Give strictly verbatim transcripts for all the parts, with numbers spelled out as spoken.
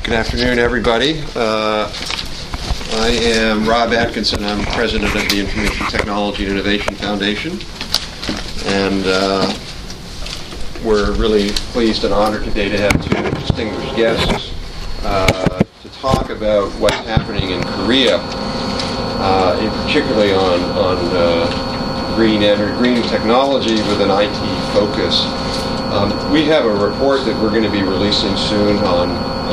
Good afternoon, everybody. Uh, I am Rob Atkinson. I'm president of the Information Technology and Innovation Foundation. And uh, we're really pleased and honored today to have two distinguished guests uh, to talk about what's happening in Korea, uh, and particularly on, on uh, green energy, green technology with an I T focus. Um, we have a report that we're going to be releasing soon on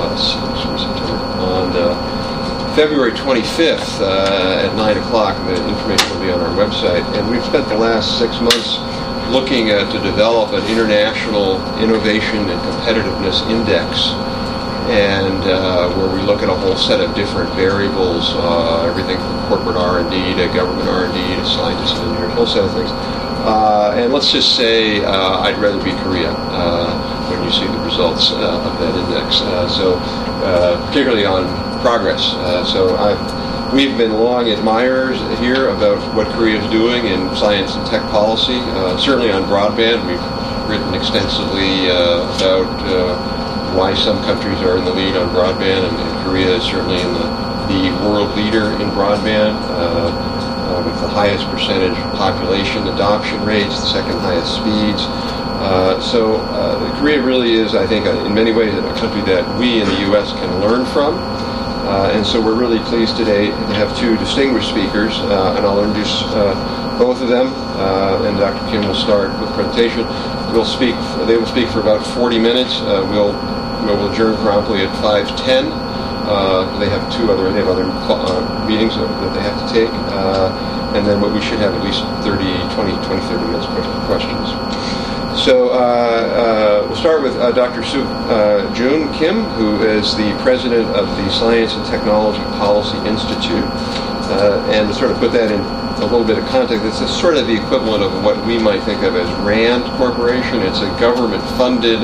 uh, on uh, February twenty-fifth uh, at nine o'clock. The information will be on our website. And we've spent the last six months looking at to develop an international innovation and competitiveness index, and uh, where we look at a whole set of different variables, uh, everything from corporate R and D to government R and D to scientists and engineers, a whole set of things. Uh, and let's just say uh, I'd rather be Korea uh, when you see the results uh, of that index. Uh, so uh, particularly on progress. Uh, so I've, we've been long admirers here about what Korea is doing in science and tech policy. Uh, certainly on broadband, we've written extensively uh, about uh, why some countries are in the lead on broadband, and, and Korea is certainly in the, the world leader in broadband. Uh, Uh, with the highest percentage population adoption rates, the second highest speeds. Uh, so uh, Korea really is, I think, uh, in many ways a country that we in the U S can learn from. Uh, and so we're really pleased today to have two distinguished speakers, uh, and I'll introduce uh, both of them, uh, and Doctor Kim will start with the presentation. We'll speak, they will speak for about forty minutes. Uh, we'll, we'll adjourn promptly at five ten. Uh, they have two other they have other uh, meetings that they have to take, uh, and then what we should have at least thirty, twenty, thirty minutes for questions. So uh, uh, we'll start with uh, Doctor Soo uh, Joon Kim, who is the president of the Science and Technology Policy Institute, uh, and to sort of put that in a little bit of context, it's a sort of the equivalent of what we might think of as RAND Corporation. It's a government-funded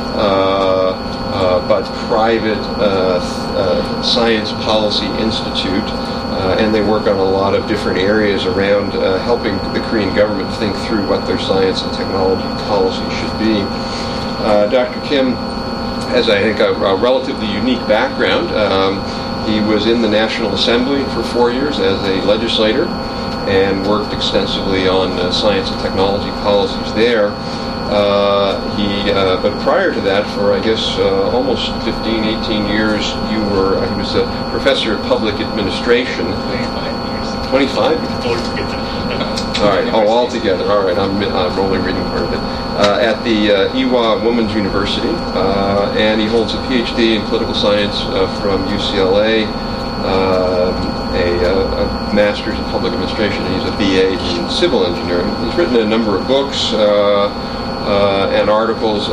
Uh, uh, but private uh, uh, science policy institute, uh, and they work on a lot of different areas around uh, helping the Korean government think through what their science and technology policy should be. Uh, Doctor Kim has, I think, a, a relatively unique background. Um, he was in the National Assembly for four years as a legislator and worked extensively on uh, science and technology policies there. Uh, he, uh, but prior to that, for I guess uh, almost fifteen, eighteen years, you were, uh, he was a professor of public administration. twenty-five years. twenty-five? Altogether. All right, oh, all together. All right, I'm, I'm only reading part of it. Uh, at the uh, Ewha Women's University, uh, and he holds a P H D in political science uh, from U C L A, uh, a, a master's in public administration, and he's a B A in civil engineering. He's written a number of books uh, uh, and articles, uh,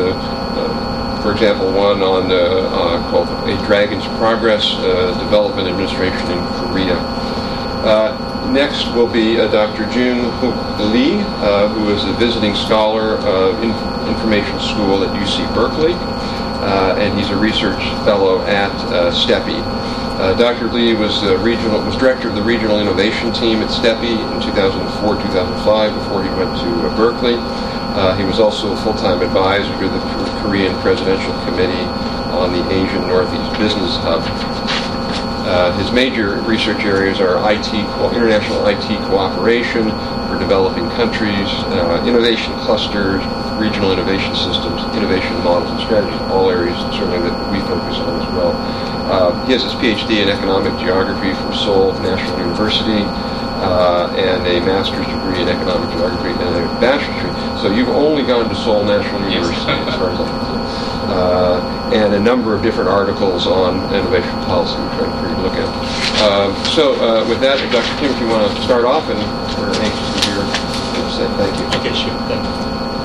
uh, for example, one on uh, uh, called A Dragon's Progress, uh, Development Administration in Korea. Uh, next will be uh, Doctor Jung Hook Lee, uh, who is a visiting scholar of Inf- Information School at U C Berkeley, uh, and he's a research fellow at uh, STEPI. Uh, Doctor Lee was uh, regional was director of the regional innovation team at STEPI in two thousand four to two thousand five before he went to uh, Berkeley. Uh, he was also a full-time advisor to the Korean Presidential Committee on the Asian Northeast Business Hub. Uh, his major research areas are I T, international I T cooperation for developing countries, uh, innovation clusters, regional innovation systems, innovation models and strategies, all areas certainly that we focus on as well. Uh, he has his P H D in economic geography from Seoul National University, uh, and a master's degree in economic geography and a bachelor's degree. So you've only gone to Seoul National University, yes. As far as I can tell. Uh, and a number of different articles on innovation policy we're trying to look at. Uh, so uh, with that, Doctor Kim, if you want to start off, and we're anxious to hear what you say. Thank you. Okay, sure. Thank you.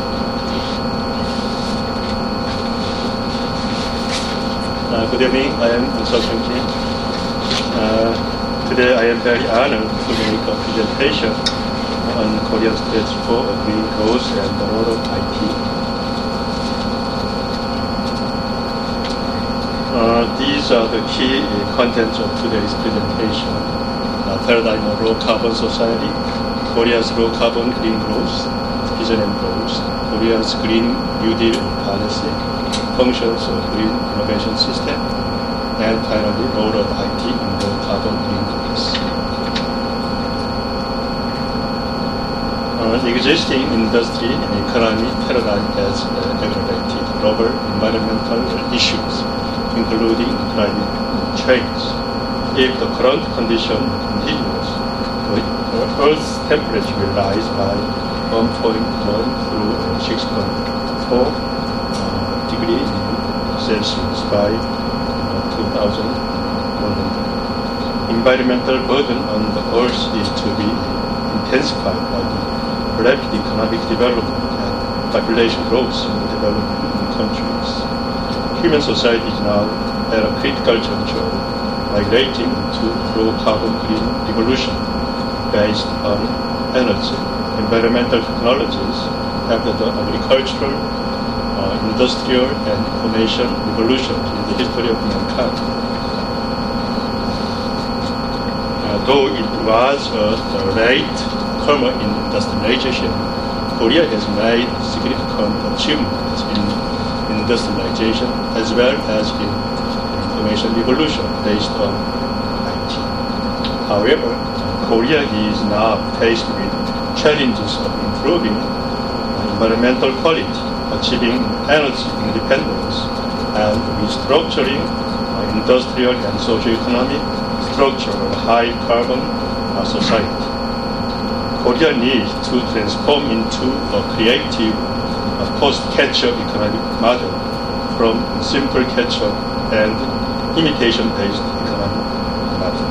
Uh, good evening. I am Soo Kim. Uh, today I am very honored to make a presentation on Korea's quest for green growth and the role of I T. Uh, these are the key contents of today's presentation. Uh, paradigm of low carbon society, Korea's low carbon green growth, vision and goals, Korea's Green New Deal policy, functions of green innovation system, and finally, role of I T in the carbon increase. Uh, existing industry and economy paradigm has uh, aggravated global environmental issues, including climate change. If the current condition continues, the Earth's temperature will rise by one point one through six point four uh, degrees Celsius by uh, two thousand one hundred. Environmental burden on the Earth is to be intensified by the rapid economic development and population growth in the developing countries. Human society is now at a critical juncture, migrating to low-carbon green revolution based on energy, environmental technologies after the agricultural, uh, industrial, and information revolution in the history of mankind. Uh, though it was a late comer in industrialization, Korea has made significant achievements in industrialization as well as in information revolution based on I T. However, Korea is now faced with challenges of improving environmental quality, achieving energy independence, and restructuring industrial and socio-economic structure of high carbon society. Korea needs to transform into a creative uh, post-catch-up economic model from simple catch-up and imitation-based economic model.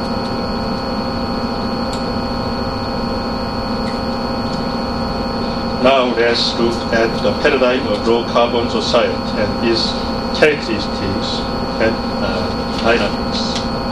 Now let's look at the paradigm of low-carbon society and its characteristics and uh, dynamics.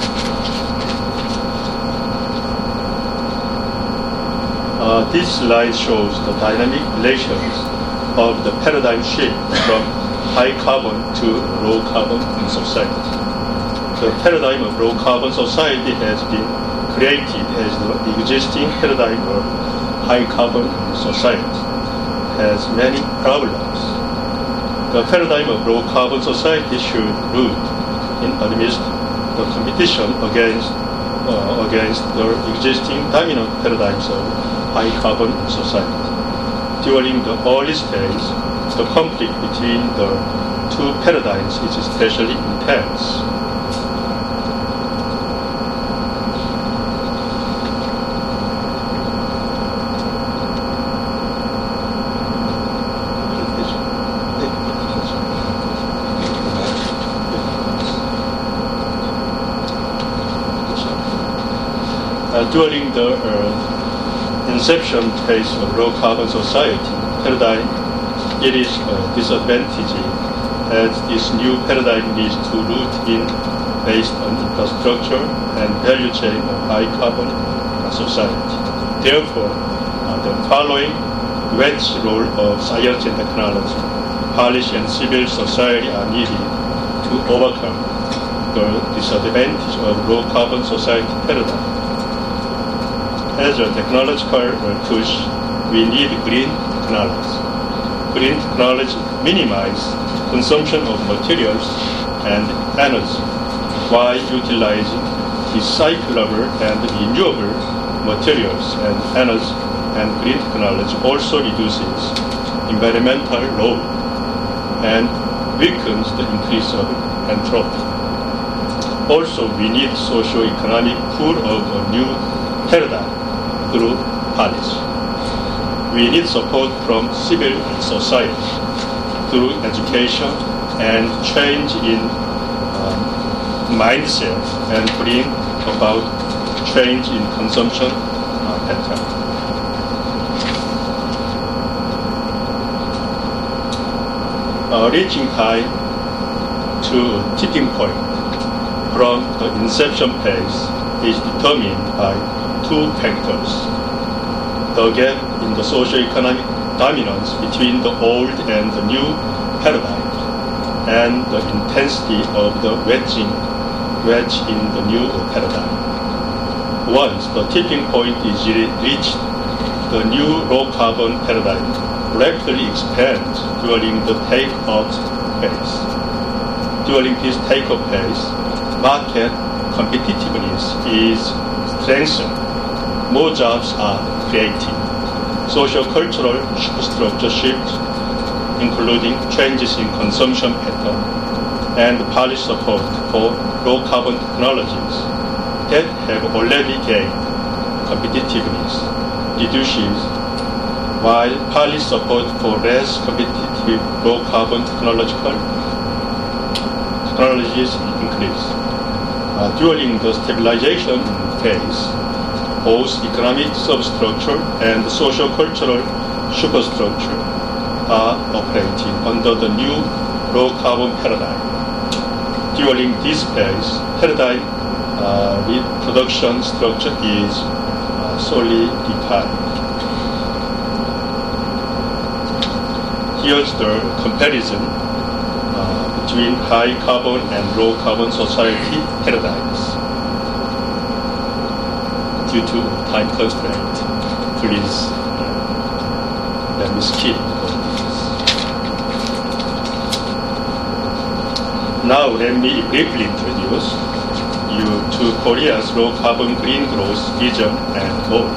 Uh, this slide shows the dynamic relations of the paradigm shift from high carbon to low carbon in society. The paradigm of low carbon society has been created as the existing paradigm of high carbon society has many problems. The paradigm of low carbon society should root in amidst the competition against uh, against the existing dominant paradigms of high carbon society. During the early stage, the conflict between the two paradigms is especially intense. Uh, during the uh, inception phase of low-carbon society paradigm, it is a disadvantage as this new paradigm needs to root in based on infrastructure and value chain of high-carbon society. Therefore, uh, the following wedge role of science and technology, policy and civil society are needed to overcome the disadvantage of low-carbon society paradigm. As a technological push, we need green technology. Green technology minimizes consumption of materials and energy while utilizing recyclable and renewable materials and energy, and green technology also reduces environmental load and weakens the increase of entropy. Also, we need socio-economic pull of a new paradigm through policy. We need support from civil society through education and change in um, mindset and bring about change in consumption uh, pattern. Uh, reaching time to tipping point from the inception phase is determined by two factors: the gap in the socio-economic dominance between the old and the new paradigm, and the intensity of the wedging wedge in the new paradigm. Once the tipping point is reached, the new low-carbon paradigm rapidly expands during the take-off phase. during this take-off phase, market competitiveness is strengthened. More jobs are created. Socio-cultural superstructure shifts, including changes in consumption pattern and policy support for low-carbon technologies that have already gained competitiveness, reduces, while policy support for less competitive low-carbon technological technologies increase. Uh, during the stabilization phase, both economic substructure and socio-cultural superstructure are operating under the new low-carbon paradigm. During this phase, paradigm uh, with production structure is uh, solidified. Here's the comparison uh, between high carbon and low carbon society paradigms. Due to time constraint, please uh, let me skip all this. Now let me briefly introduce you to Korea's low carbon green growth vision and goal.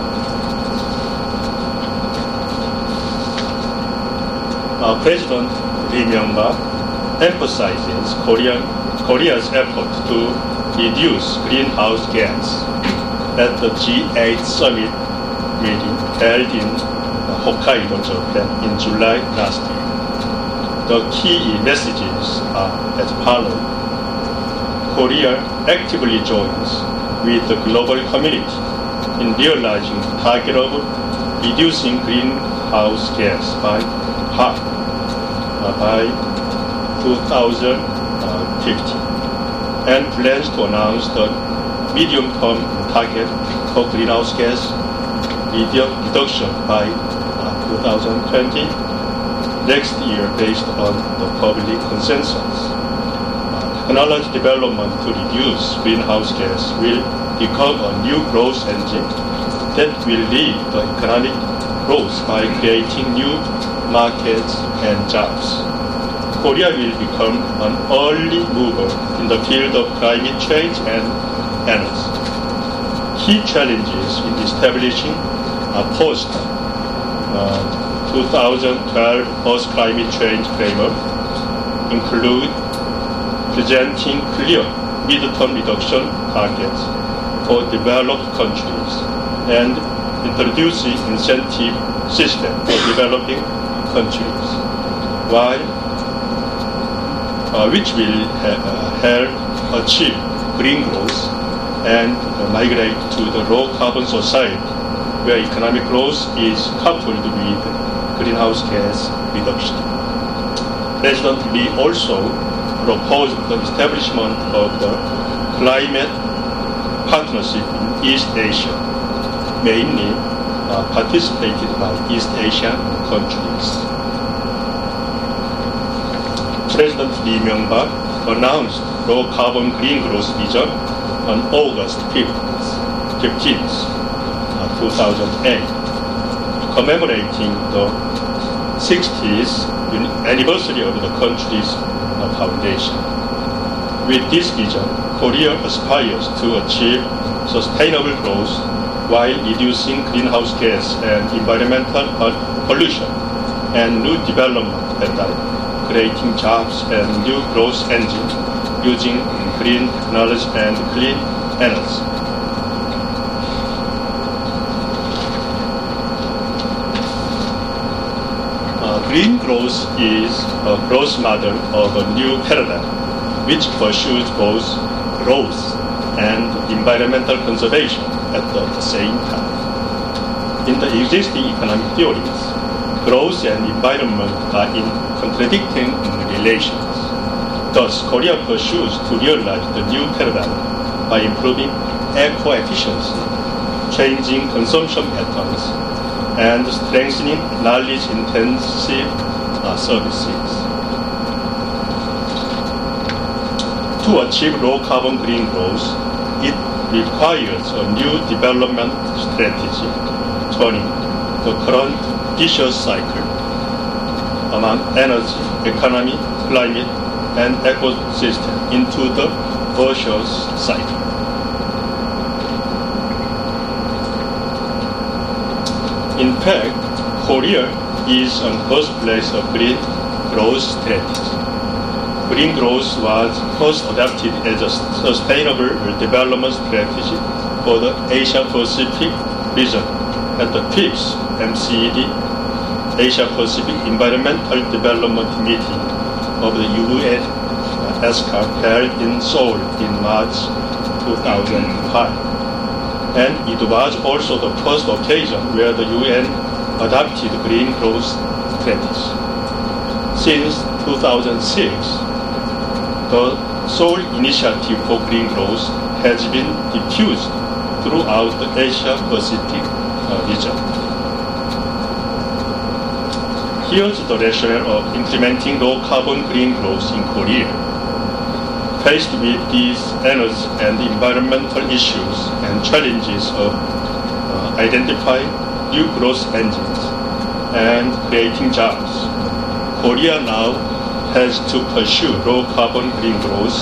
Uh, President Lee Myung-bak emphasizes Korean, Korea's effort to reduce greenhouse gas at the G eight summit meeting held in uh, Hokkaido, Japan in July last year. The key messages are as follows. Korea actively joins with the global community in realizing the target of reducing greenhouse gas by half uh, by two thousand fifty and plans to announce the medium-term target for greenhouse gas reduction by uh, two thousand twenty next year based on the public consensus. Uh, technology development to reduce greenhouse gas will become a new growth engine that will lead the economic growth by creating new markets and jobs. Korea will become an early mover in the field of climate change and energy. Key challenges in establishing a post uh, twenty twelve Earth Climate Change Framework include presenting clear mid-term reduction targets for developed countries and introducing incentive system for developing countries, while uh, which will ha- uh, help achieve green growth and uh, migrate to the low carbon society where economic growth is coupled with greenhouse gas reduction. President Lee also proposed the establishment of the climate partnership in East Asia, mainly uh, participated by East Asian countries. President Lee Myung-bak announced low carbon green growth vision on August fifteenth, two thousand eight, commemorating the sixtieth anniversary of the country's foundation. With this vision, Korea aspires to achieve sustainable growth while reducing greenhouse gas and environmental pollution and new development paradigm, creating jobs and new growth engines using green technology and clean energy. Green growth is a growth model of a new paradigm which pursues both growth and environmental conservation at the same time. In the existing economic theories, growth and environment are in contradicting relations. Thus, Korea pursues to realize the new paradigm by improving eco-efficiency, changing consumption patterns, and strengthening knowledge-intensive uh, services. To achieve low-carbon green growth, it requires a new development strategy, turning the current vicious cycle among energy, economy, climate, and ecosystem into the virtuous cycle. In fact, Korea is a birthplace of green growth strategy. Green growth was first adopted as a sustainable development strategy for the Asia-Pacific region at the fifth M C E D, Asia-Pacific Environmental Development Meeting of the U N ESCAR held in Seoul in March two thousand five. And it was also the first occasion where the U N adopted green growth strategy. Since two thousand six, the Seoul Initiative for Green Growth has been diffused throughout the Asia-Pacific uh, region. Here's the rationale of implementing low-carbon green growth in Korea. Faced with these energy and environmental issues and challenges of uh, identifying new growth engines and creating jobs, Korea now has to pursue low-carbon green growth.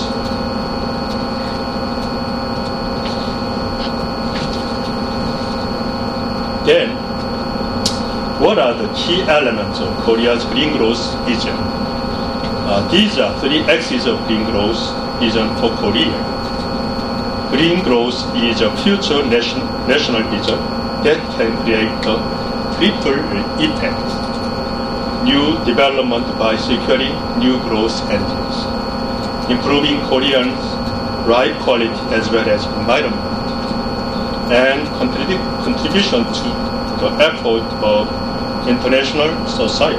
Then, what are the key elements of Korea's green growth vision? Uh, these are three axes of green growth vision for Korea. Green growth is a future nation, national vision that can create a triple effect. New development by securing new growth engines, improving Koreans' life quality as well as environment, and contrib- contribution to the effort of international society.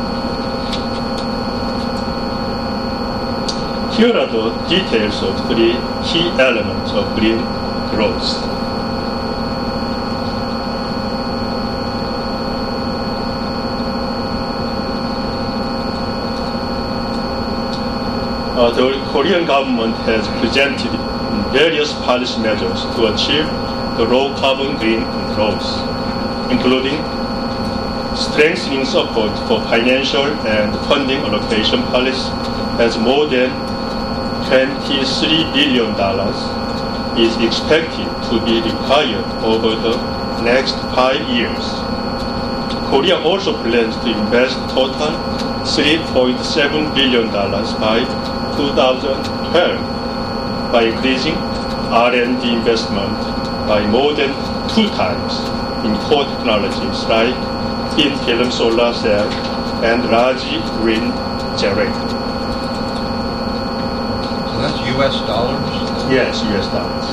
Here are the details of three key elements of green growth. Uh, the Korean government has presented various policy measures to achieve the low carbon green growth, including strengthening support for financial and funding allocation policy, as more than twenty-three billion dollars is expected to be required over the next five years. Korea also plans to invest total three point seven billion dollars by two thousand twelve by increasing R and D investment by more than two times in core technologies like thin film solar cell and large wind generator. So that's U S dollars? Yes, U S dollars.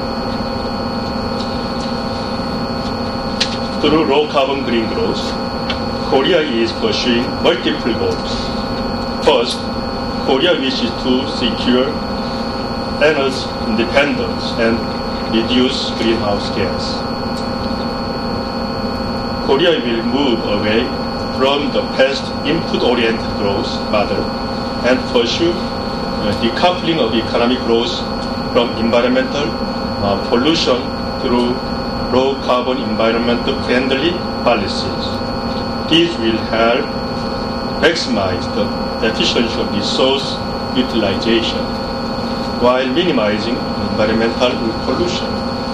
Through low carbon green growth, Korea is pursuing multiple goals. First, Korea wishes to secure energy independence and reduce greenhouse gas. Korea will move away from the past input-oriented growth model and pursue uh, decoupling of economic growth from environmental uh, pollution through low-carbon environmental-friendly policies. These will help maximize the efficiency of resource utilization while minimizing environmental pollution.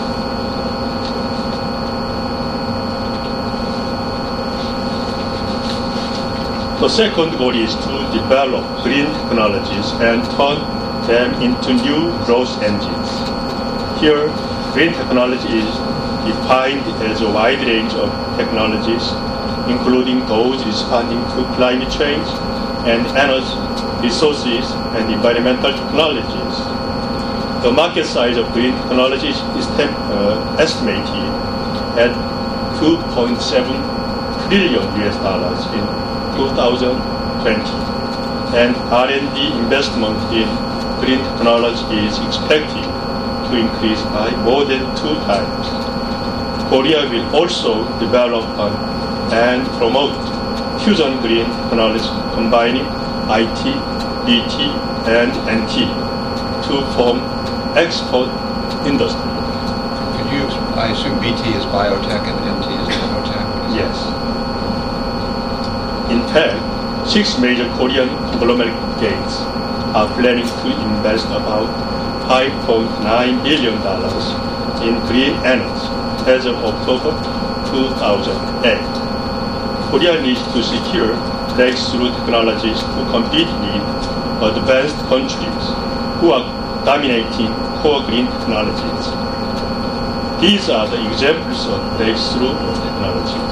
The second goal is to develop green technologies and turn them into new growth engines. Here, green technology is defined as a wide range of technologies, including those responding to climate change and energy, resources, and environmental technologies. The market size of green technologies is tem- uh, estimated at two point seven trillion U S dollars in two thousand twenty, and R and D investment in green technology is expected to increase by more than two times. Korea will also develop and promote fusion green technology combining I T, B T, and N T to form export industry. Could you, I assume B T is biotech and N T is nanotech? Yes. In fact, six major Korean conglomerates are planning to invest about five point nine billion dollars in green energy as of October two thousand eight. Korea needs to secure breakthrough technologies to compete with advanced countries who are dominating core green technologies. These are the examples of breakthrough technologies.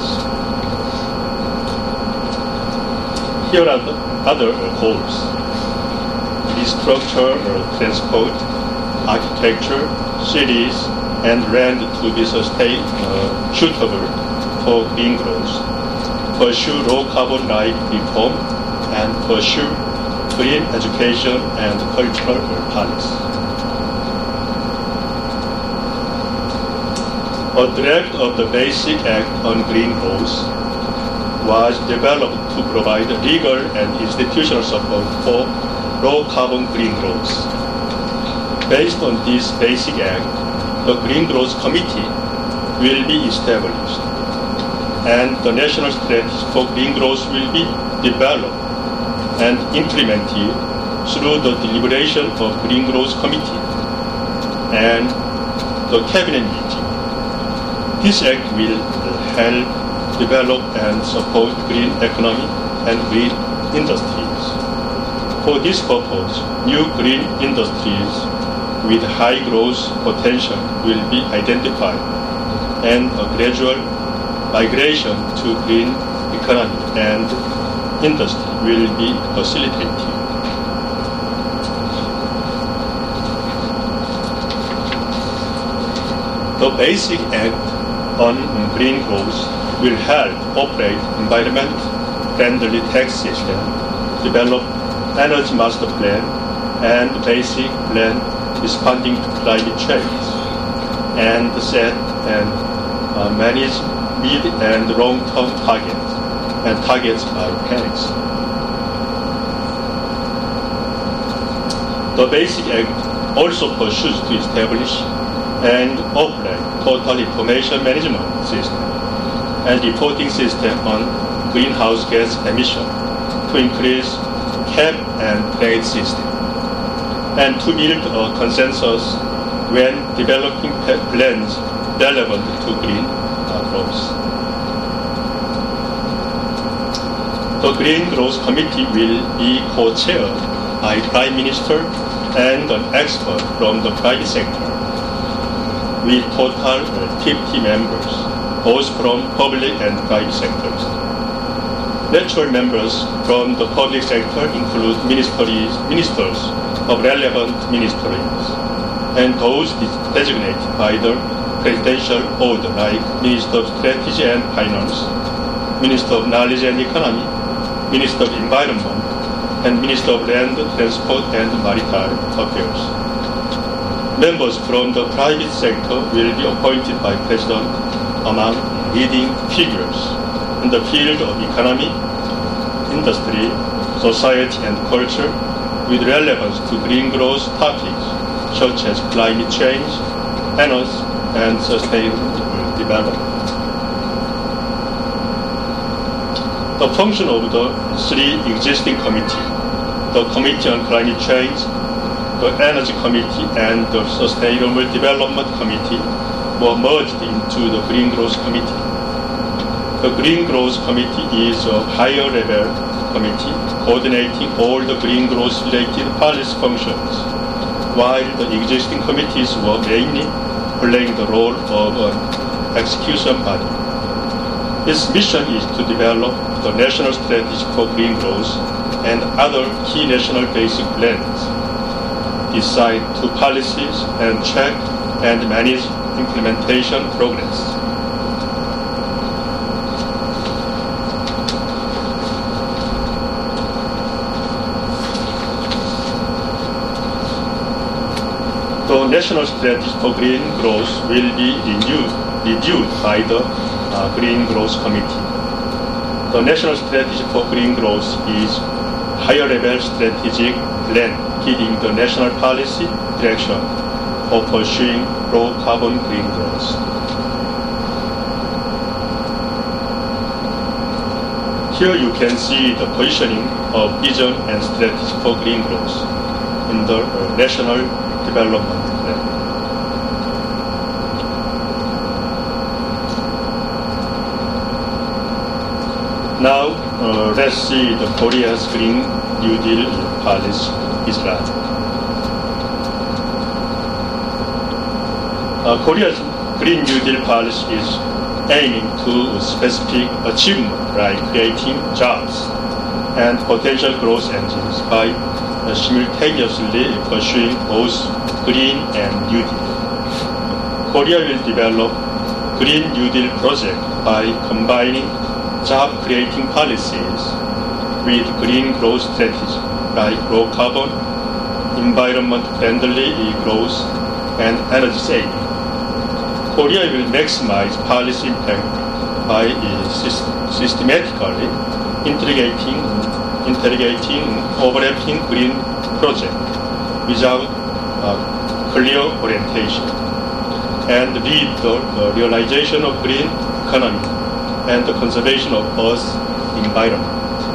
Here are the other goals: restructure transport, architecture, cities, and land to be sustain, uh, suitable for green growth, pursue low carbon life reform, and pursue green education and cultural policy. A draft of the Basic Act on Green Growth was developed to provide legal and institutional support for low-carbon green growth. Based on this Basic Act, the Green Growth Committee will be established, and the national strategy for green growth will be developed and implemented through the deliberation of Green Growth Committee and the Cabinet meeting. This act will help develop and support green economy and green industries. For this purpose, new green industries with high growth potential will be identified, and a gradual migration to green economy and industry will be facilitated. The Basic Act on green growth will help operate environment-friendly tax system, develop energy master plan, and basic plan responding to climate change, and set and uh, manage mid and long-term targets and targets by Paris. The Basic Act also pursues to establish and operate total information management system and reporting system on greenhouse gas emission to increase cap and trade system, and to build a consensus when developing plans relevant to green growth. The Green Growth Committee will be co-chaired by Prime Minister and an expert from the private sector, with total fifty members, both from public and private sectors. Natural members from the public sector include ministries, ministers of relevant ministries, and those designated by the presidential order, like Minister of Strategy and Finance, Minister of Knowledge and Economy, Minister of Environment, and Minister of Land, Transport, and Maritime Affairs. Members from the private sector will be appointed by President among leading figures in the field of economy, industry, society, and culture with relevance to green growth topics such as climate change, energy, and sustainable development. The function of the three existing committees, the Committee on Climate Change, the Energy Committee, and the Sustainable Development Committee, were merged into the Green Growth Committee. The Green Growth Committee is a higher level committee coordinating all the green growth related policy functions, while the existing committees were mainly playing the role of an execution body. Its mission is to develop the national strategy for green growth and other key national basic plans, decide two policies, and check and manage implementation progress. The national strategy for green growth will be renewed, reviewed by the uh, Green Growth Committee. The national strategy for green growth is higher level strategic plan giving the national policy direction for pursuing low carbon green growth. Here you can see the positioning of vision and strategy for green growth. in the uh, National Development Plan. Now, uh, let's see the Korea's Green New Deal policy slide. Uh, Korea's Green New Deal policy is aiming to specific achievement by creating jobs and potential growth engines by uh, simultaneously pursuing both Green and New Deal. Korea will develop Green New Deal project by combining job-creating policies with green growth strategy like low carbon, environment-friendly growth, and energy saving. Korea will maximize policy impact by uh, systematically integrating, integrating overlapping green projects without uh, clear orientation, and lead the uh, realization of green economy and the conservation of Earth's environment.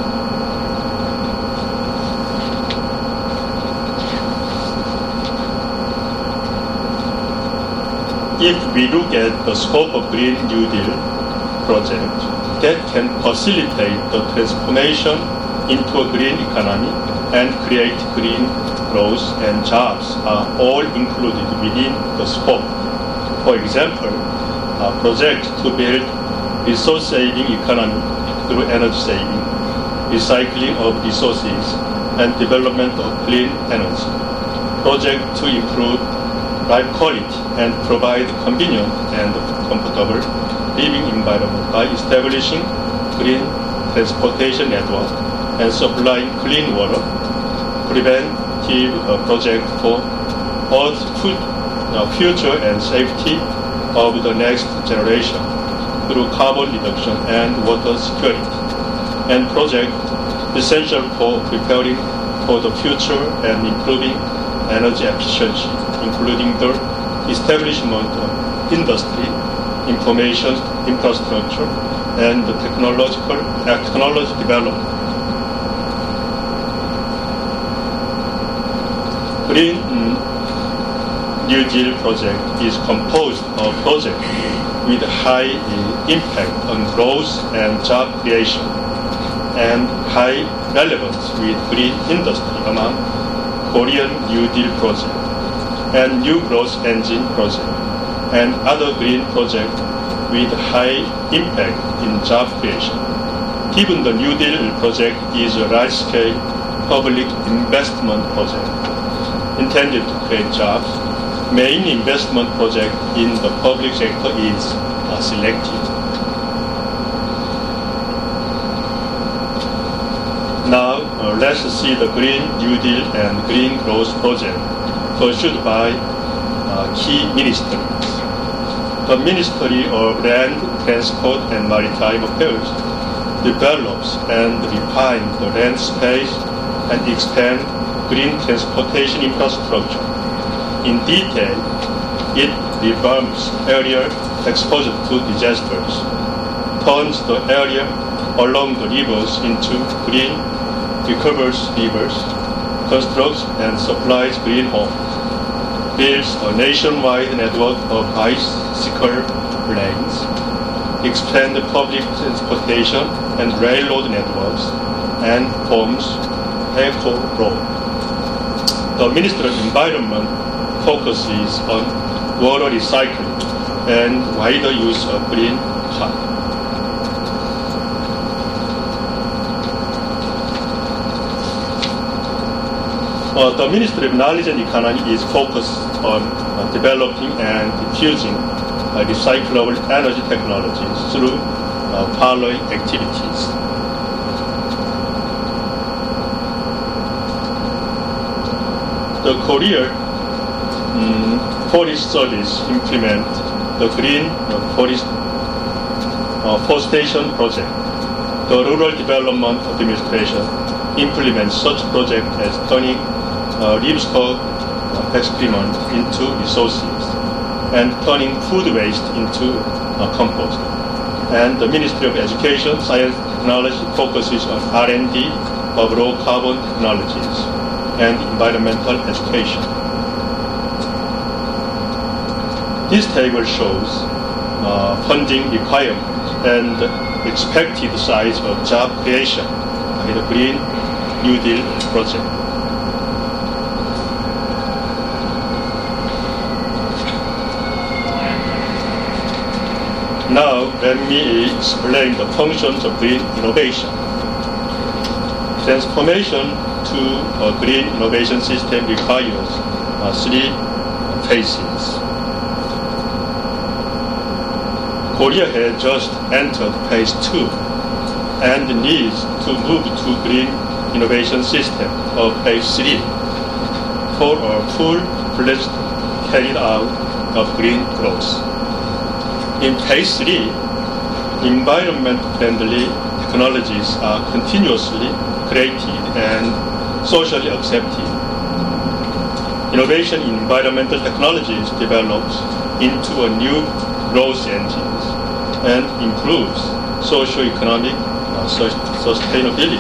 If we look at the scope of Green New Deal project, that can facilitate the transformation into a green economy and create green growth and jobs are all included within the scope. For example, a project to build resource-saving economy through energy saving, recycling of resources, and development of clean energy. Project to improve life quality and provide convenient and comfortable living environment by establishing green transportation network and supplying clean water. Preventive uh, project for Earth's food, uh, future and safety of the next generation through carbon reduction and water security, and project essential for preparing for the future and improving energy efficiency, including the establishment of industry, information infrastructure, and the technological uh, technology development. Green New Deal project is composed of projects with high impact on growth and job creation, and high relevance with green industry among Korean New Deal project, and new growth engine project, and other green projects with high impact in job creation. Given the New Deal project is a large-scale public investment project intended to create jobs, main investment project in the public sector is uh, selected. Now, uh, let's see the Green New Deal and Green Growth project pursued by uh, key ministries. The Ministry of Land, Transport and Maritime Affairs develops and refines the land space and expand green transportation infrastructure. In detail, it revamps area exposed to disasters, turns the area along the rivers into green, recovers rivers, constructs and supplies green homes, builds a nationwide network of bicycle lanes, expands public transportation and railroad networks, and forms Eco Road. The Ministry of Environment focuses on water recycling and wider use of green car. Uh, the Ministry of Knowledge and Economy is focused on uh, developing and diffusing uh, recyclable energy technologies through uh, following activities. The Korea um, Forest Service implement the Green uh, Forest uh, Forestation Project. The Rural Development Administration implements such projects as turning uh, livestock uh, excrement into resources and turning food waste into uh, compost. And the Ministry of Education, Science and Technology focuses on R and D of low carbon technologies. and environmental education. This table shows uh, funding requirements and expected size of job creation by the Green New Deal project. Now, let me explain the functions of green innovation. Transformation to a green innovation system requires uh, three phases. Korea has just entered phase two and needs to move to green innovation system of phase three for a full-fledged carried out of green growth. In phase three, environment-friendly technologies are continuously created and socially accepted. Innovation in environmental technologies develops into a new growth engines and improves socio-economic uh, sustainability.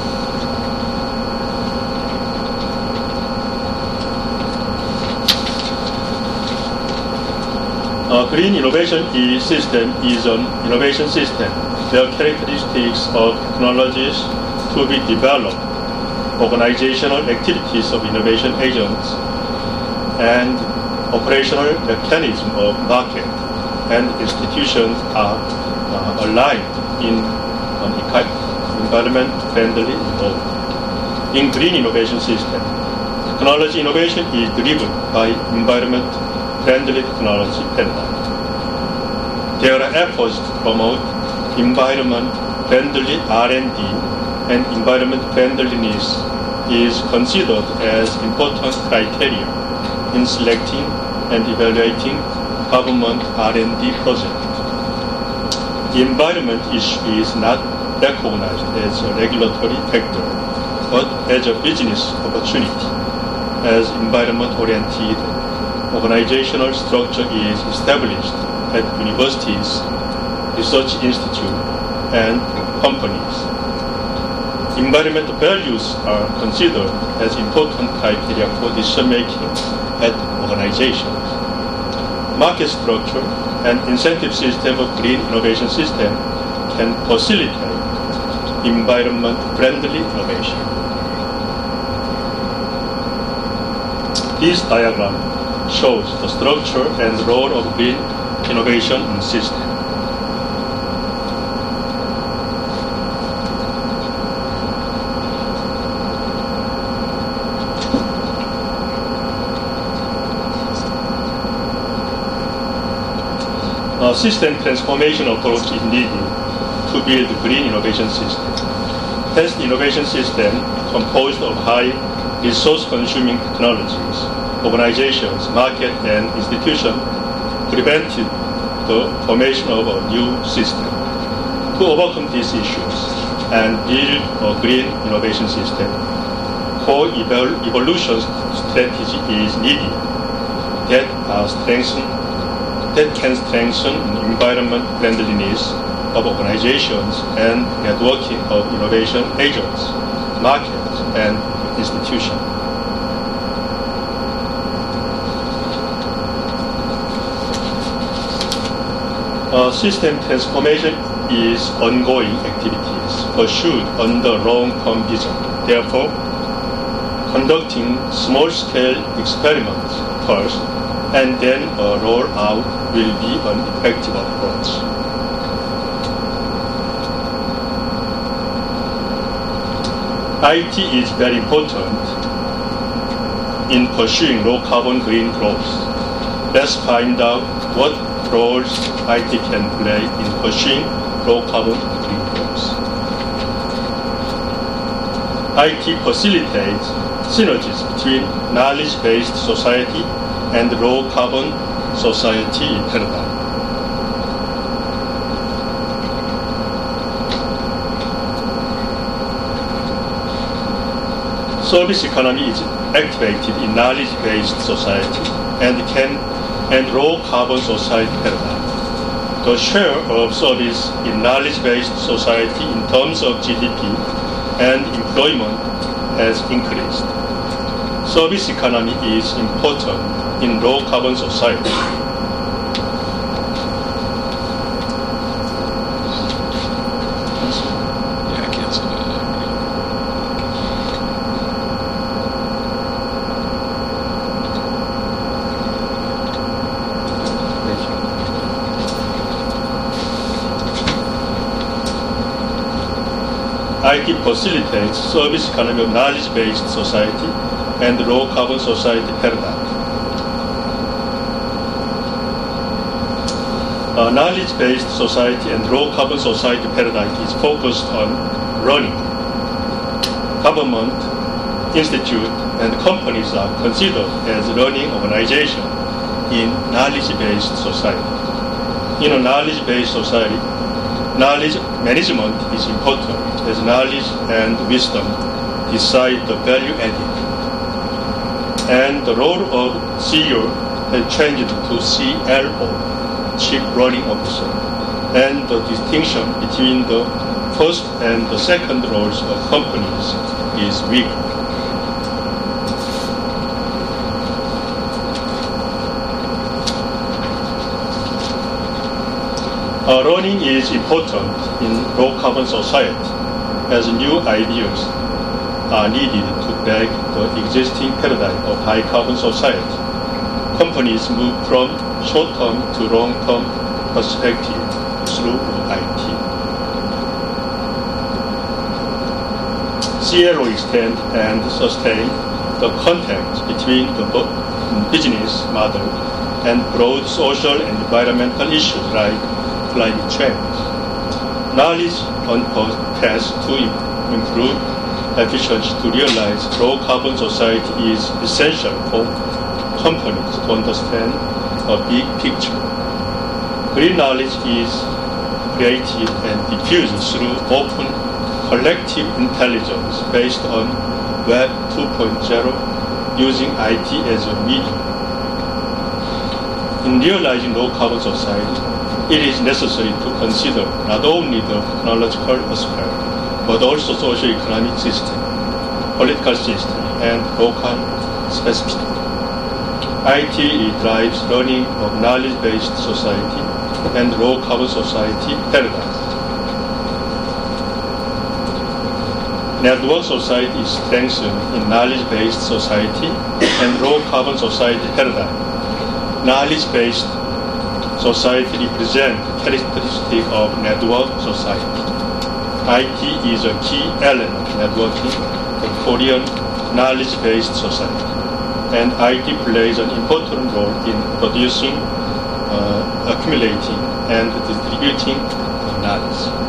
A green innovation system is an innovation system. There are characteristics of technologies to be developed, organizational activities of innovation agents, and operational mechanism of market and institutions are uh, aligned in an environment-friendly mode. In green innovation system, technology innovation is driven by environment-friendly technology paradigm. There are efforts to promote environment-friendly R and D, and environment-friendliness is considered as important criteria in selecting and evaluating government R and D projects. The environment issue is not recognized as a regulatory factor, but as a business opportunity. As environment-oriented organizational structure is established at universities, research institutes, and companies. Environmental values are considered as important criteria for decision-making at organizations. Market structure and incentive system of green innovation system can facilitate environment-friendly innovation. This diagram shows the structure and role of green innovation in system. A system transformation approach is needed to build a green innovation system. Hence, the innovation system composed of high resource-consuming technologies, organizations, market, and institutions prevented the formation of a new system. To overcome these issues and build a green innovation system, co-evolution strategy is needed that are strengthened that can strengthen environment friendliness of organizations and networking of innovation agents, markets, and institutions. Uh, system transformation is ongoing activities pursued under long-term vision. Therefore, conducting small-scale experiments first and then a roll-out will be an effective approach. I T is very important in pursuing low-carbon green growth. Let's find out what roles I T can play in pursuing low-carbon green growth. I T facilitates synergies between knowledge-based society and low-carbon society paradigm. Service economy is activated in knowledge-based society and can and low-carbon society paradigm. The share of service in knowledge-based society in terms of G D P and employment has increased. service economy is important in low carbon society. Yeah, cancel it. I T facilitates service economy of knowledge-based society and low-carbon society paradigm. A knowledge-based society and low-carbon society paradigm is focused on learning. Government, institute, and companies are considered as learning organization in knowledge-based society. In a knowledge-based society, knowledge management is important as knowledge and wisdom decide the value added. And the role of C E O has changed to C L O, Chief Learning Officer, and the distinction between the first and the second roles of companies is weak. Uh, learning is important in low-carbon society as new ideas are needed to break the existing paradigm of high-carbon society. Companies move from short-term to long-term perspective through I T. C L O extend and sustain the contact between the business model and broad social and environmental issues like climate change. Knowledge on path to improve efficiency to realize low carbon society is essential for companies to understand a big picture. Green knowledge is created and diffused through open collective intelligence based on Web two point oh using I T as a medium. In realizing low carbon society, it is necessary to consider not only the technological aspect, but also socio-economic system, political system, and local specificity. I T drives learning of knowledge-based society and low-carbon society paradigm. Network society is strengthened in knowledge-based society and low-carbon society paradigm. Knowledge-based society represents characteristic of network society. I T is a key element of networking the Korean knowledge-based society, and I T plays an important role in producing, uh, accumulating, and distributing knowledge.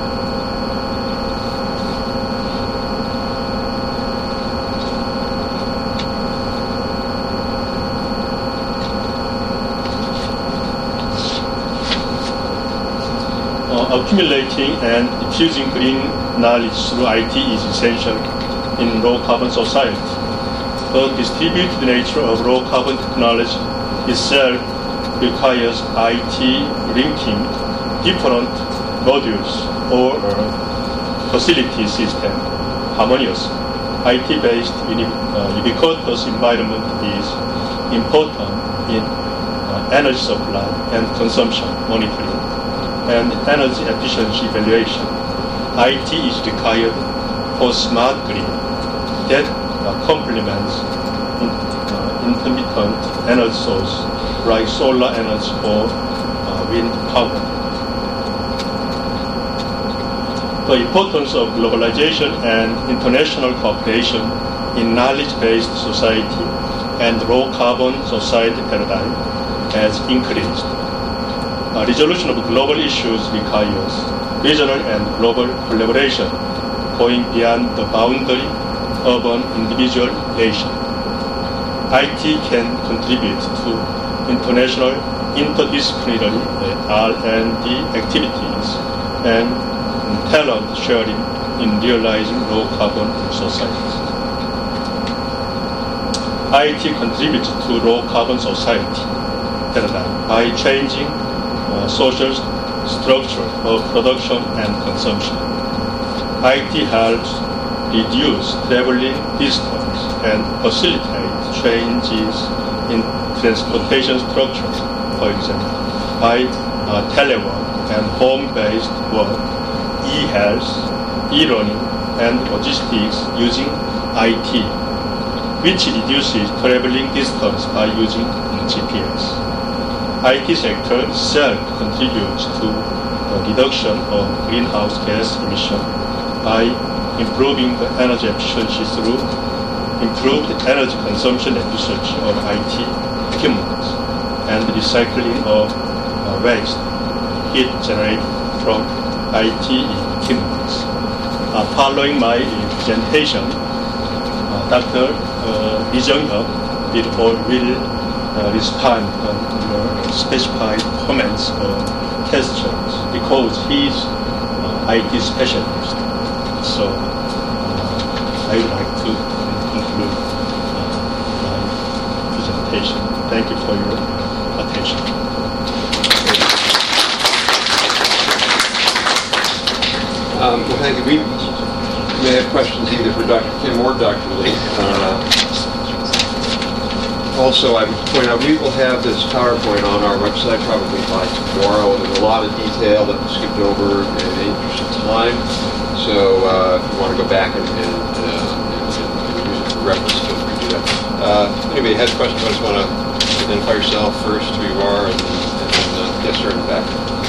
Accumulating and diffusing green knowledge through I T is essential in low-carbon society. The distributed nature of low-carbon technology itself requires I T linking different modules or uh, facility system harmoniously. I T-based uh, ubiquitous environment is important in uh, energy supply and consumption monitoring and energy efficiency evaluation. I T is required for smart grid that uh, complements in, uh, intermittent energy source like solar energy or uh, wind power. The importance of globalization and international cooperation in knowledge-based society and low-carbon society paradigm has increased. A resolution of global issues requires regional and global collaboration going beyond the boundary of an individual nation. I T can contribute to international interdisciplinary R and D activities and talent sharing in realizing low-carbon societies. I T contributes to low-carbon society paradigm by changing Uh, social structure of production and consumption. I T helps reduce traveling distance and facilitate changes in transportation structure. For example, by uh, telework and home-based work, e-health, e-learning, and logistics using I T, which reduces traveling distance by using G P S. I T sector itself contributes to the reduction of greenhouse gas emission by improving the energy efficiency through improved energy consumption efficiency of I T equipment and recycling of uh, waste heat generated from I T equipment. Uh, following my presentation, uh, Doctor Uh, Lee Jung-hyuk will, will uh, respond on your specified comments or questions because he's uh, I T specialist. So uh, I would like to conclude uh, my presentation. Thank you for your attention. Um, well, thank you. We may have questions either for Doctor Kim or Doctor Lee. Uh, also, I would point out we will have this PowerPoint on our website probably by tomorrow. There's a lot of detail that we skipped over in the interest of time. So uh, if you want to go back and, and, uh, and, and use it for reference, feel free to do that. Uh, anybody has questions, I just want to identify yourself first, who you are, and, and then, uh, yes, sir, in the back.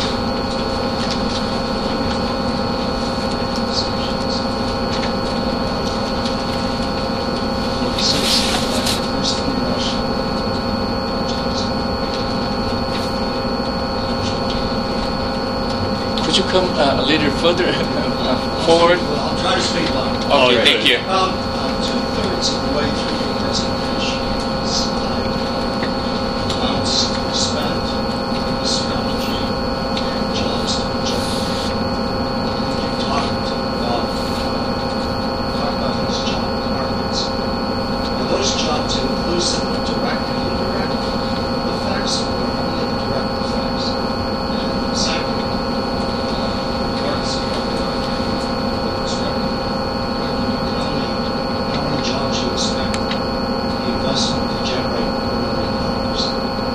Could you come uh, a little further uh, forward? Well, I'll try to speak loud. Okay, All right. thank you. About um, two-thirds of the way through the presentation, slide amounts spent in the strategy and jobs to generate. You talked about, uh, talked about these job targets. Are those jobs inclusive of direct and indirect effects, or only direct effects? And second, regardless of what they are, perspective, how many, how many jobs you expect the investment to generate per million dollars?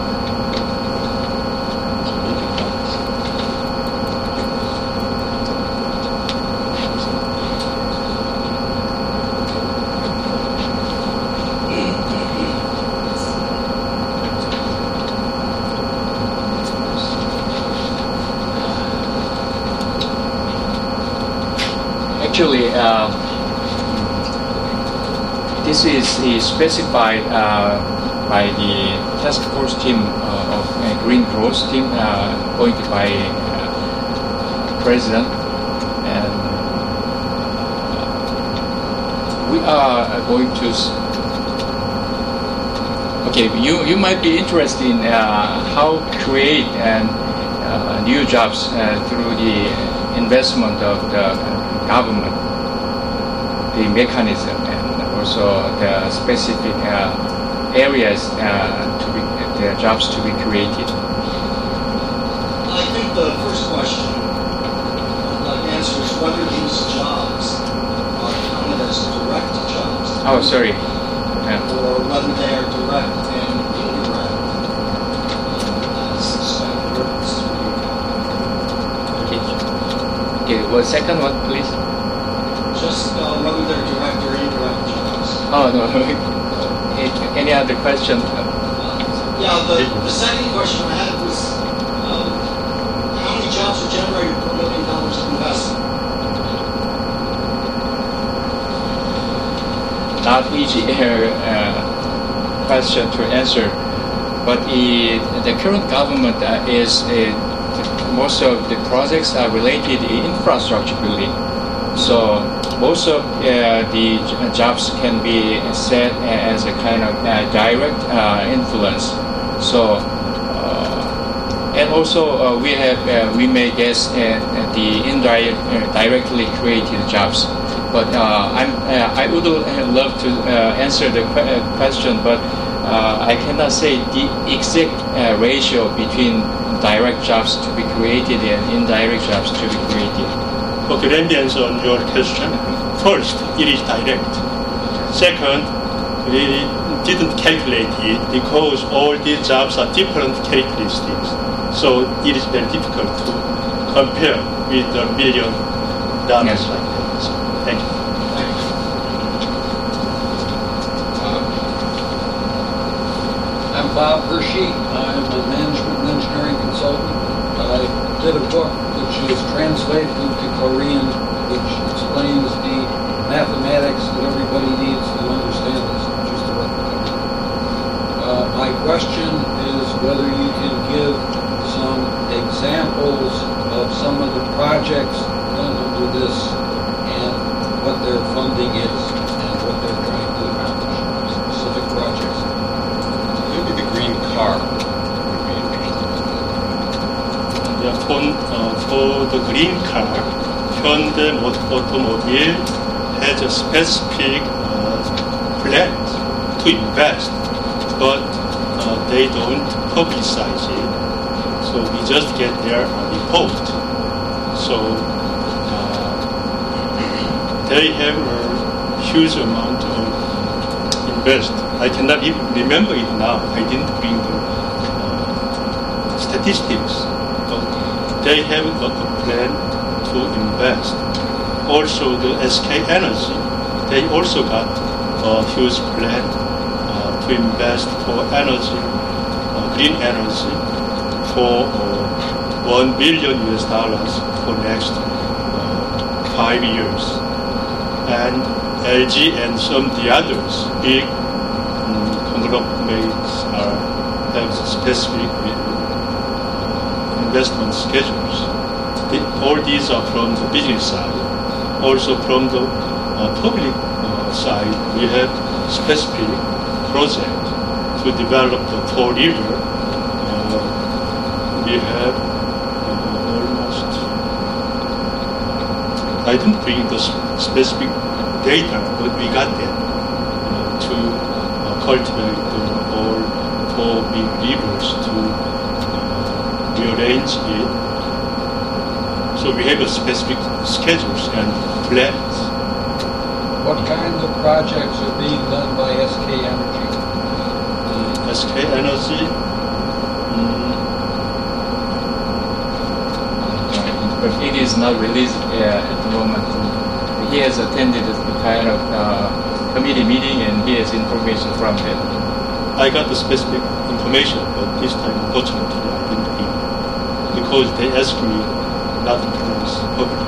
Actually, uh, this is, is specified uh, by the task force team uh, of uh, Green Growth team uh, appointed by uh, President, and uh, we are going to. S- okay, you you might be interested in uh, how create and uh, new jobs uh, through the investment of the government, the mechanism, and also the specific uh, areas uh, to be, the jobs to be created. I think the first question I'd like to answer is whether these jobs are counted as direct jobs. Oh, sorry. Yeah. Or whether they are direct and indirect, uh, as the spending works through the Okay. Okay. Well, second one, please. Just uh, whether they're direct or indirect jobs. Oh no. Any other question? Uh, yeah, the, the second question I had was um, how many jobs are generated per million dollars of investment? Not easy uh, question to answer, but the, the current government uh, is uh, most of the projects are related to infrastructure building. So most of uh, the j- jobs can be set as a kind of uh, direct uh, influence. So uh, and also uh, we have uh, we may guess uh, the indirect uh, directly created jobs. But uh, I'm, uh, I would love to uh, answer the que- uh, question, but uh, I cannot say the exact uh, ratio between direct jobs to be created and indirect jobs to be created. Okay, let me answer on your question. First, it is direct. Second, really didn't calculate it because all these jobs are different characteristics. So it is very difficult to compare with a million dollars Yes. like that. So, thank you. I'm Bob Hershey. I'm a management and engineering consultant. I did a book which is translated into Korean, which explains the mathematics that everybody needs to understand this, not just the work. Uh, my question is whether you can give some examples of some of the projects done under this and what their funding is and what they're trying to accomplish, specific projects. Maybe the green car would be interesting. Yeah, for, uh, for the green car, Hyundai Automobile has a specific uh, plan to invest, but uh, they don't publicize it. So we just get their uh, report. So uh, they have a huge amount of invest. I cannot even remember it now. I didn't bring the uh, statistics. But they have a plan to invest. Also, the S K Energy, they also got a huge plan uh, to invest for energy, uh, green energy, for uh, one billion U S dollars for next uh, five years. And L G and some of the others big um, conglomerates are have specific uh, investment schedules. The, all these are from the business side. Also from the uh, public uh, side, we have specific project to develop the four river. Uh, we have uh, almost, I didn't bring the specific data, but we got that uh, to uh, cultivate the all four big rivers to uh, rearrange it. So we have a specific schedules and plans. What kinds of projects are being done by S K Energy? Uh, S K Energy, um, But it is not released uh, at the moment. He has attended the kind of uh, committee meeting and he has information from them. I got the specific information, but this time unfortunately I didn't get, because they asked me not to pronounce publicly.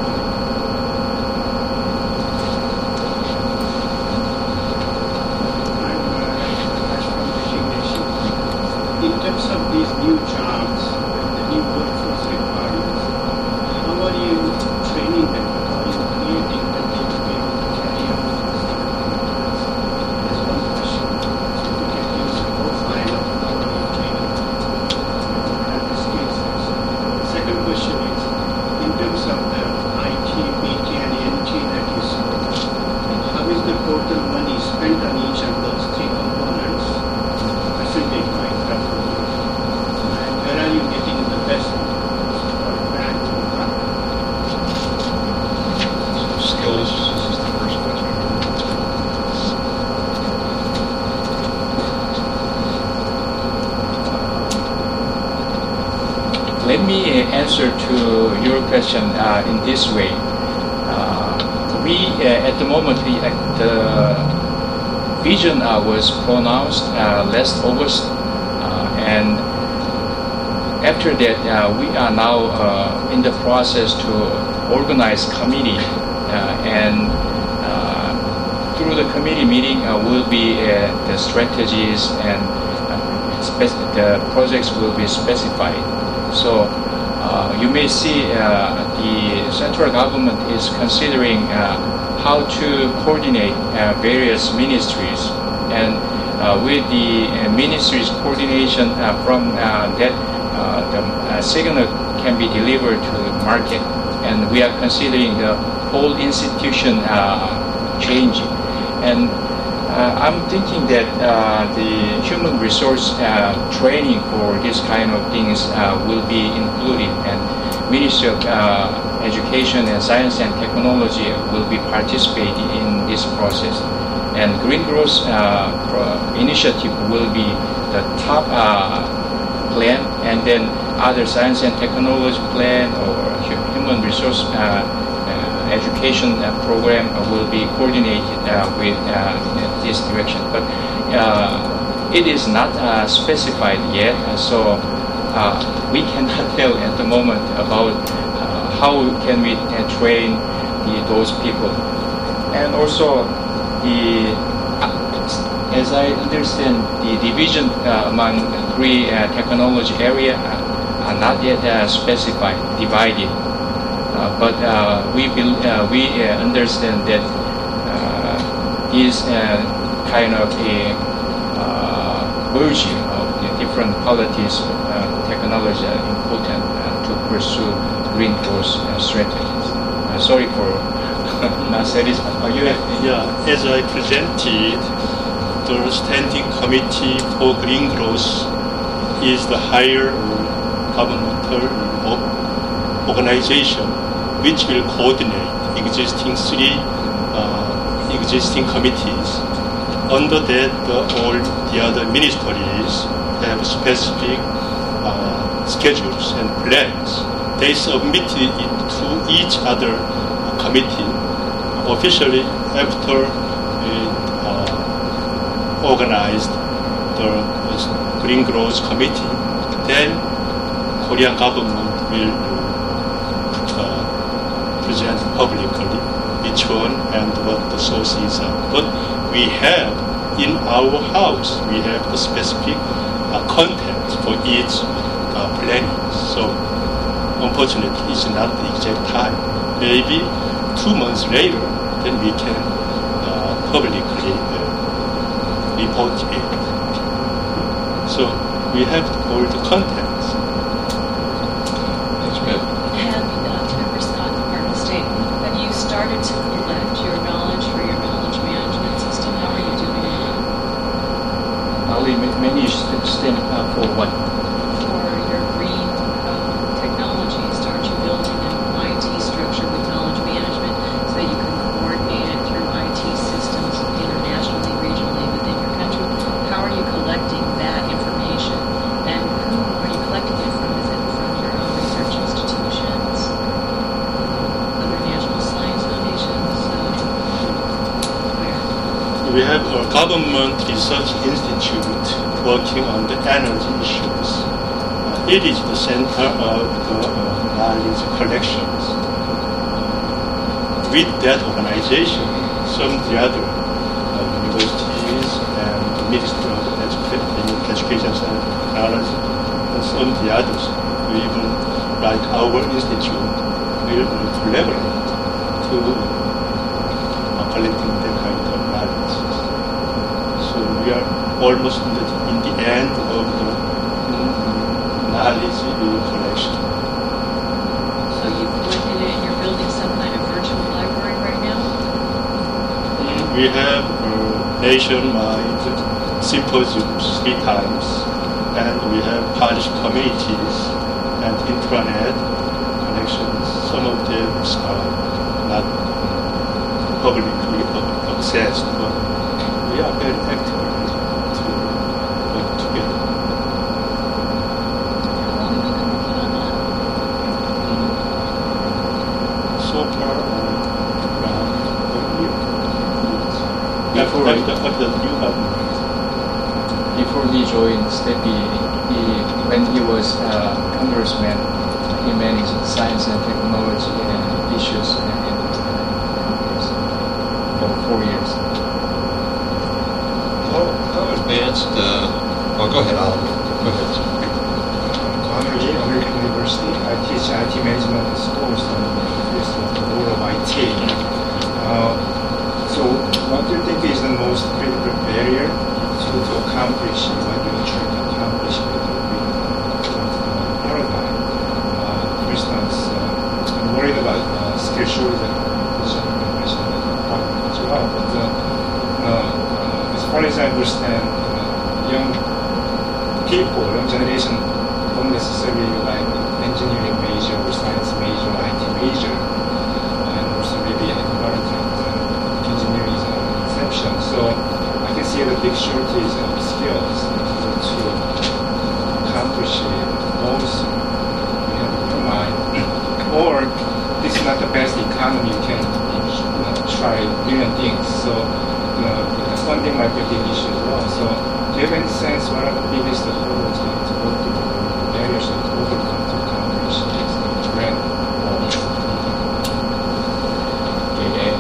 In terms of these new jobs, the new workforce requirements, how are you training them? How are you creating that they will be able to carry out those activities? That's one question. So we can use a profile of how are you training them to have the skill sets. The second question is, in terms of the I T, B T, and N T that you spoke, how is the total money spent on each of those three components, percentage-wise? And where are you getting the best or bad from? Skills is the first question. Let me answer to your question uh, in this way. Uh, we, uh, at the moment, we, uh, the vision uh, was pronounced uh, last August, uh, and after that, uh, we are now uh, in the process to organize committee, uh, and uh, through the committee meeting uh, will be uh, the strategies and uh, spec- the projects will be specified. So uh, you may see uh, the central government is considering uh, how to coordinate uh, various ministries, and uh, with the uh, ministries coordination uh, from uh, that uh, the uh, signal can be delivered to the market, and we are considering the whole institution uh, changing. And uh, I'm thinking that uh, the human resource uh, training for this kind of things uh, will be included, and Ministry of uh, Education and Science and Technology will be participating in this process. And Green Growth uh, pro- Initiative will be the top uh, plan, and then other science and technology plan or hu- human resource uh, uh, education uh, program will be coordinated uh, with uh, this direction. But uh, it is not uh, specified yet, uh, so uh, we cannot tell at the moment about uh, how can we uh, train the, those people. And also, the uh, as I understand, the division uh, among three uh, technology area uh, are not yet uh, specified, divided. Uh, but uh, we bel uh, we uh, understand that uh, is uh, kind of a uh, merging of the different qualities of uh, technology are important uh, to pursue green growth uh, strategies. Uh, sorry for not satisfied. Are you? Yeah, as I presented, the Standing Committee for Green Growth is the higher governmental organization which will coordinate existing three uh, existing committees. Under that, the, all the other ministries have specific uh, schedules and plans. They submitted it to each other committee officially after it uh, organized the Green Growth Committee. Then Korean government will uh, present publicly which one and what the sources are. But we have in our house, we have the specific uh, content for each uh, planning. So unfortunately, it's not the exact time. Maybe two months later, then we can uh, publicly uh, report it. So we have all the contents. Thanks, Matt. Have, uh, Member Scott, Department of State, have you started to collect your knowledge for your knowledge management system? How are you doing that? Knowledge management system uh, for what? For your green um, technologies, aren't you building an I T structure with knowledge management so that you can coordinate it through I T systems internationally, regionally, within your country? How are you collecting that information? And who are you collecting it from? Is it from your own research institutions, other national science foundations? Uh, where? We have a government research institute working on the energy issues. Uh, it is the center of the uh, knowledge collections. With that organization, some of the other uh, universities and the Ministry of Education, Education and Technology, and some of the others, even like our institute, will collaborate to uh, collecting that kind of knowledge. So we are almost in the, in the end of the mm, knowledge collection. So you've collected it and you're building some kind of virtual library right now? We have uh, nationwide symposiums three times, and we have Polish communities and intranet connections. Some of them are not publicly accessed, but we are very active to work together. How long have you been working on that? So far, uh, around one year. Before After, after the new government. Before he joined STEPI, he, when he was uh, congressman, he managed science and technology uh, issues in Congress for four years. How, how advanced, uh, well, go ahead, Oliver. Go ahead. Connor Lee, American University. I teach I T management course on the field of the role of I T. Uh, so what do you think is the most critical barrier to, to accomplish what you're trying to accomplish with the green uh, paradigm? Uh, for instance, uh, I'm worried about uh, skill shortage, which I mentioned in the department as well. But uh, uh, uh, as far as I understand, uh, young people, young generation don't necessarily like engineering major or science major, I T major, and also maybe environment uh, engineering is an exception. So see the big shortage of skills to accomplish goals we have in mind. Or this is not the best economy, you can you know, try million things. So you know, the funding might be a big issue as well. So do you have any sense what are the biggest hurdles we need to go through, barriers to overcome to accomplish this grand goal? Okay.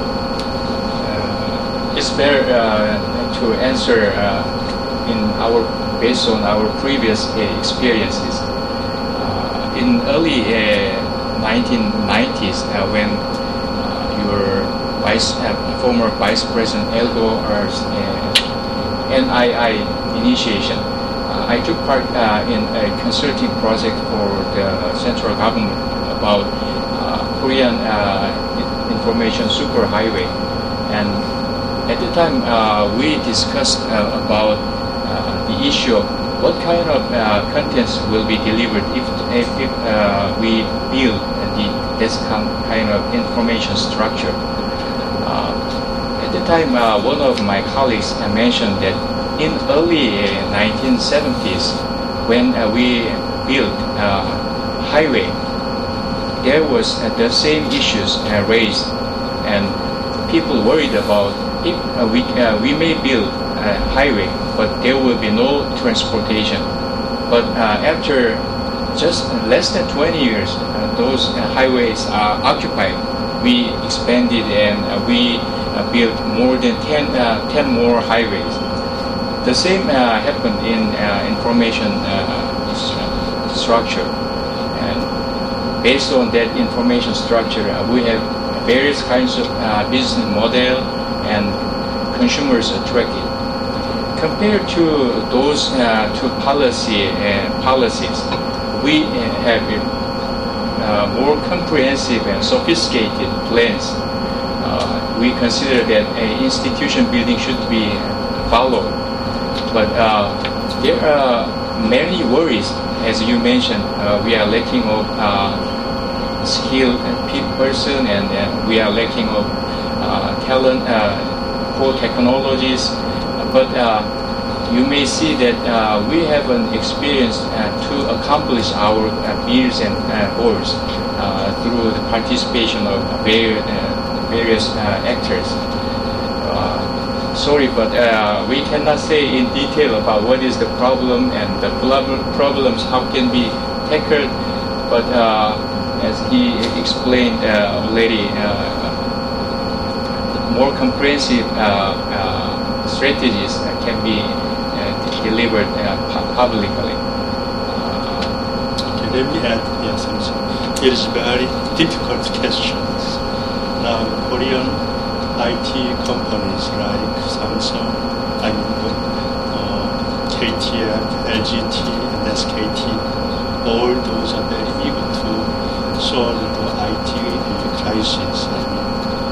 Uh, it's fair uh, to answer uh, in our based on our previous uh, experiences. Uh, in early uh, nineteen nineties, uh, when uh, your vice, uh, former Vice President Al Gore's uh, N I I initiation, uh, I took part uh, in a consulting project for the central government about uh, Korean uh, information superhighway, and at the time uh, we discussed uh, about uh, the issue of what kind of uh, contents will be delivered if, if, if uh, we build the, this kind of information structure. Uh, at the time, uh, one of my colleagues uh, mentioned that in early uh, nineteen seventies, when uh, we built uh, highway, there was uh, the same issues uh, raised, and people worried about if uh, we uh, we may build a highway, but there will be no transportation. But uh, after just less than twenty years, uh, those uh, highways are occupied. We expanded and uh, we uh, built more than ten, uh, ten more highways. The same uh, happened in uh, information uh, structure. And based on that information structure, uh, we have various kinds of uh, business model and consumers attracted. Compared to those uh, two policy uh, policies, we uh, have uh, more comprehensive and sophisticated plans. Uh, we consider that an institution building should be followed, but uh, there are many worries, as you mentioned. Uh, we are lacking of uh, skilled person, and uh, we are lacking of uh, talent, uh, for technologies. But uh, you may see that uh, we have an experience uh, to accomplish our uh, goals and uh, goals uh, through the participation of various, uh, various uh, actors. Uh, sorry, but uh, we cannot say in detail about what is the problem and the problems, how can be tackled. But uh, as he explained uh, already, uh, more comprehensive uh, uh, strategies can be uh, delivered uh, pu- publicly. Uh, okay, let me add here something. It is very difficult questions. Now, Korean I T companies like Samsung, I mean, uh, K T M, L G T, and S K T, all those are very eager to solve the I T crisis. I mean,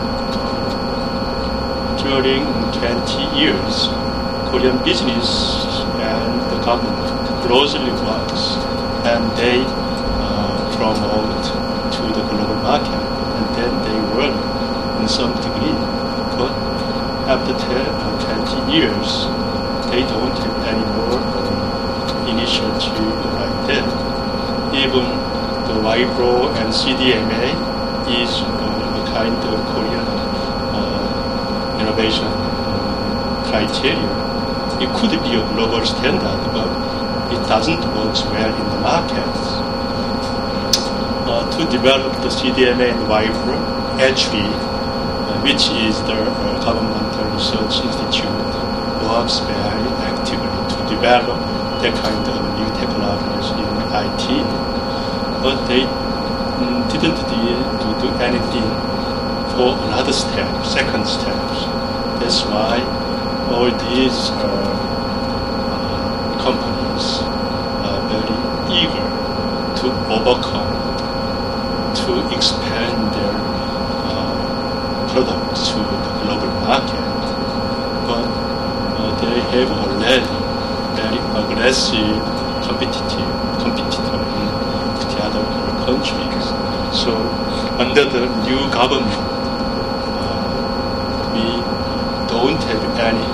during twenty years, Korean business and the government closely works, and they uh, promote to the global market, and then they work in some degree. But after ten or twenty years, they don't have any more uh, initiative like that. Even the Wipro and C D M A is uh, a kind of Korean innovation criteria. It could be a global standard, but it doesn't work well in the markets. Uh, to develop the C D M A and Wipro, H V, uh, which is the uh, governmental research institute, works very actively to develop that kind of new technologies in I T. But they mm, didn't do, do anything for another step, second steps. That's why all these uh, uh, companies are very eager to overcome, to expand their uh, products to the global market. But uh, they have already very aggressive competitive competitor in the other countries. So under the new government, we don't have any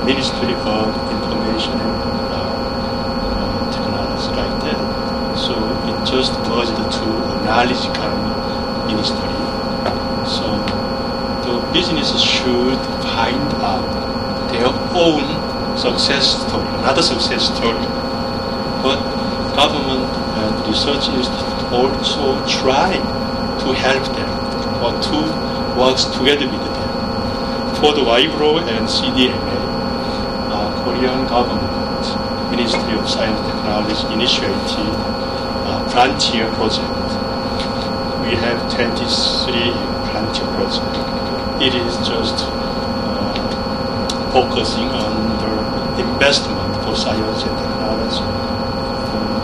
Ministry of Information and uh, uh, Technology like that. So it just merged to a knowledge economy ministry. So the businesses should find out their own success story, another success story. But government and research institutes also try to help them or to work together with them. For the WIPRO and C D M A, uh, Korean government, Ministry of Science and Technology initiated a Frontier project. We have twenty-three Frontier projects. It is just uh, focusing on the investment for science and technology. Um,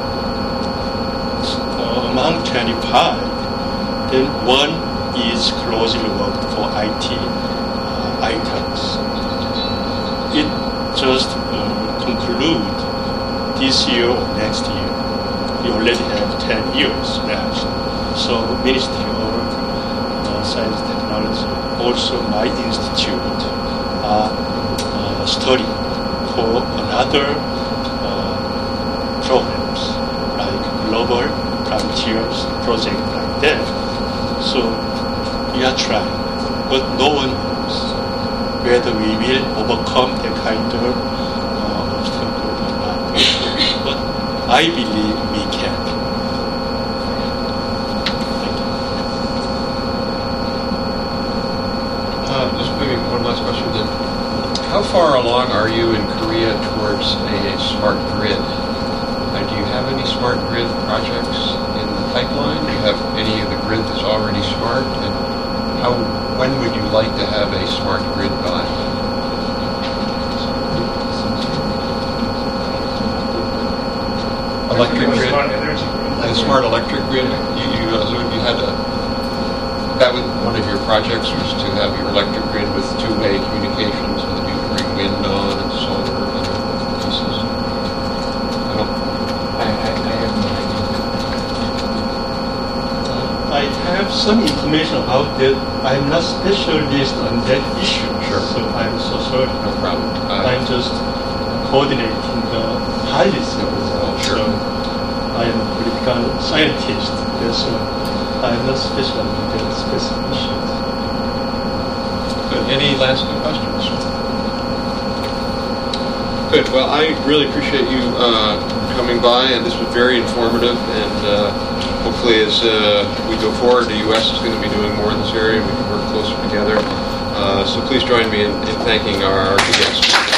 uh, among twenty-five, then one is closely worked for I T uh, items. It just uh, conclude this year or next year. We already have ten years left. So Ministry of uh, Science and Technology, also my institute, are uh, studying for another uh, programs like Global Frontiers project like that. So we are trying, but no one knows whether we will overcome that kind of uh, obstacle or not. But I believe we can. Thank you. Uh, just maybe one last question then. How far along are you in Korea towards a smart grid? Uh, do you have any smart grid projects in the pipeline? Do you have any of the grid that's already smart? And how, when would you like to have a smart grid by? Electric grid? Smart energy. The smart electric grid? You, you, uh, so you had a, that was one of your projects was to have your electric grid with two-way communication so that you can bring wind on and solar and other pieces. I don't, I, I, I have no idea. I have some information about that. I'm not specialist on that issue. Sure. So I'm so sorry. no problem. Uh, I'm just coordinating the policy of the Oh, sure. So I am a political scientist. That's why I'm not special in that specific issues. Good. Any last questions? Good. Well, I really appreciate you uh, coming by, and this was very informative. And uh, hopefully, as uh, we go forward, the U S is going to be doing more in this area, and we can work closer together. Uh, so please join me in, in thanking our, our two guests.